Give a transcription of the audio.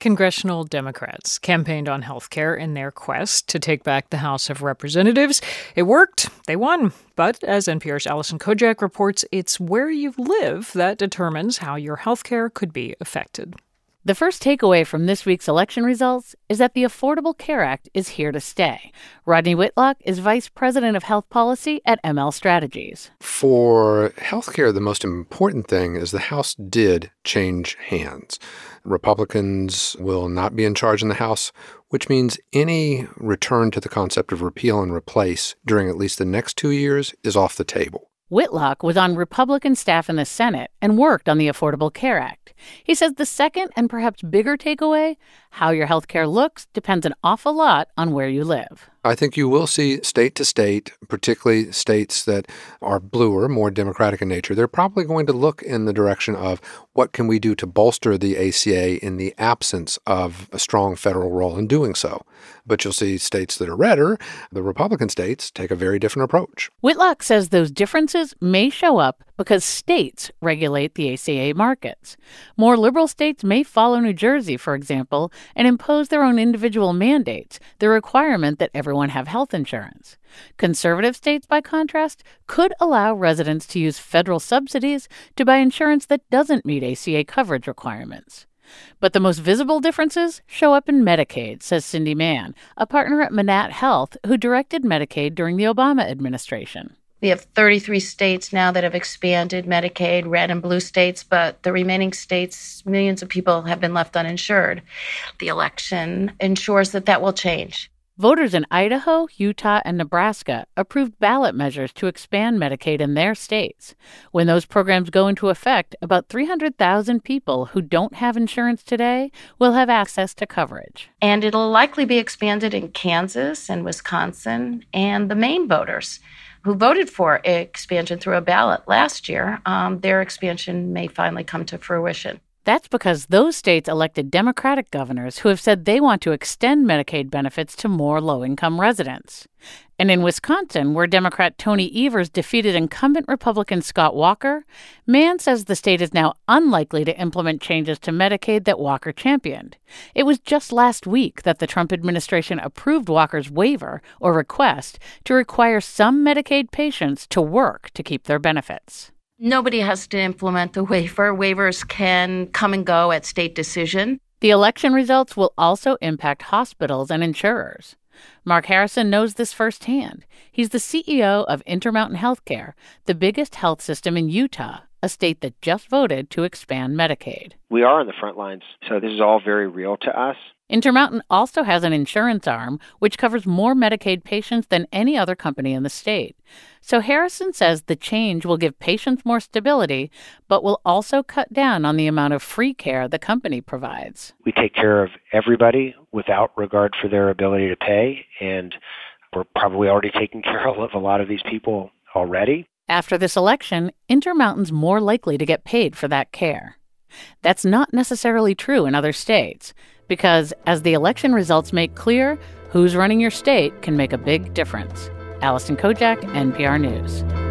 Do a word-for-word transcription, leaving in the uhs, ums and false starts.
congressional Democrats campaigned on health care in their quest to take back the House of Representatives. It worked. They won. But as N P R's Allison Kojak reports, it's where you live that determines how your health care could be affected. The first takeaway from this week's election results is that the Affordable Care Act is here to stay. Rodney Whitlock is Vice President of Health Policy at M L Strategies. For healthcare, the most important thing is the House did change hands. Republicans will not be in charge in the House, which means any return to the concept of repeal and replace during at least the next two years is off the table. Whitlock was on Republican staff in the Senate and worked on the Affordable Care Act. He says the second and perhaps bigger takeaway, how your health care looks, depends an awful lot on where you live. I think you will see state to state, particularly states that are bluer, more democratic in nature, they're probably going to look in the direction of what can we do to bolster the A C A in the absence of a strong federal role in doing so. But you'll see states that are redder, the Republican states, take a very different approach. Whitlock says those differences may show up because states regulate the A C A markets. More liberal states may follow New Jersey, for example, and impose their own individual mandates, the requirement that everyone have health insurance. Conservative states, by contrast, could allow residents to use federal subsidies to buy insurance that doesn't meet A C A coverage requirements. But the most visible differences show up in Medicaid, says Cindy Mann, a partner at Manatt Health who directed Medicaid during the Obama administration. We have thirty-three states now that have expanded Medicaid, red and blue states, but the remaining states, millions of people have been left uninsured. The election ensures that that will change. Voters in Idaho, Utah, and Nebraska approved ballot measures to expand Medicaid in their states. When those programs go into effect, about three hundred thousand people who don't have insurance today will have access to coverage. And it'll likely be expanded in Kansas and Wisconsin, and the Maine voters who voted for expansion through a ballot last year, um, their expansion may finally come to fruition. That's because those states elected Democratic governors who have said they want to extend Medicaid benefits to more low-income residents. And in Wisconsin, where Democrat Tony Evers defeated incumbent Republican Scott Walker, Mann says the state is now unlikely to implement changes to Medicaid that Walker championed. It was just last week that the Trump administration approved Walker's waiver, or request, to require some Medicaid patients to work to keep their benefits. Nobody has to implement the waiver. Waivers can come and go at state decision. The election results will also impact hospitals and insurers. Mark Harrison knows this firsthand. He's the C E O of Intermountain Healthcare, the biggest health system in Utah, a state that just voted to expand Medicaid. We are on the front lines, so this is all very real to us. Intermountain also has an insurance arm, which covers more Medicaid patients than any other company in the state. So Harrison says the change will give patients more stability, but will also cut down on the amount of free care the company provides. We take care of everybody without regard for their ability to pay, and we're probably already taking care of a lot of these people already. After this election, Intermountain's more likely to get paid for that care. That's not necessarily true in other states, because as the election results make clear, who's running your state can make a big difference. Allison Kojak, N P R News.